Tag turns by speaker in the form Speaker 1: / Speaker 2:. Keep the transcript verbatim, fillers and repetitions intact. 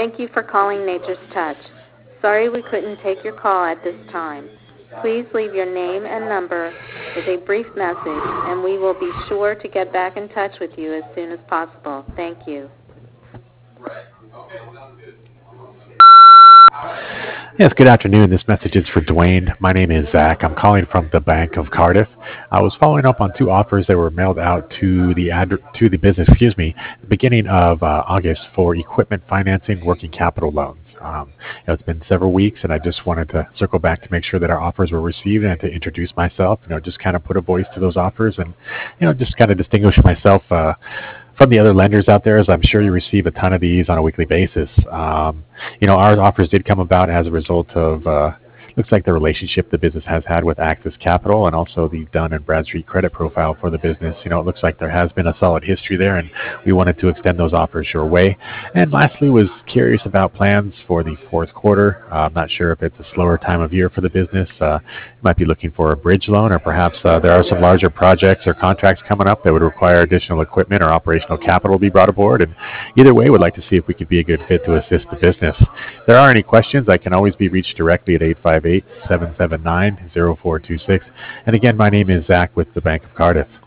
Speaker 1: Thank you for calling Nature's Touch. Sorry we couldn't take your call at this time. Please leave your name and number with a brief message, and we will be sure to get back in touch with you as soon as possible. Thank you.
Speaker 2: Yes, good afternoon. This message is for Dwayne. My name is Zach. I'm calling from the Bank of Cardiff. I was following up on two offers that were mailed out to the ad- to the business, excuse me, the beginning of uh, August for equipment financing, working capital loans. Um, you know, it's been several weeks, and I just wanted to circle back to make sure that our offers were received and to introduce myself. You know, just kind of put a voice to those offers, and you know, just kind of distinguish myself Uh, from the other lenders out there, as I'm sure you receive a ton of these on a weekly basis. Um, you know, our offers did come about as a result of, uh, looks like the relationship the business has had with Axis Capital and also the Dun and Bradstreet credit profile for the business. You know, it looks like there has been a solid history there, and we wanted to extend those offers your way. And lastly, was curious about plans for the fourth quarter. Uh, I'm not sure if it's a slower time of year for the business. Uh, you might be looking for a bridge loan, or perhaps uh, there are some larger projects or contracts coming up that would require additional equipment or operational capital to be brought aboard. And either way, would like to see if we could be a good fit to assist the business. If there are any questions, I can always be reached directly at eight five eight, seven seven nine, zero four two six. And again, my name is Zach with the Bank of Cardiff.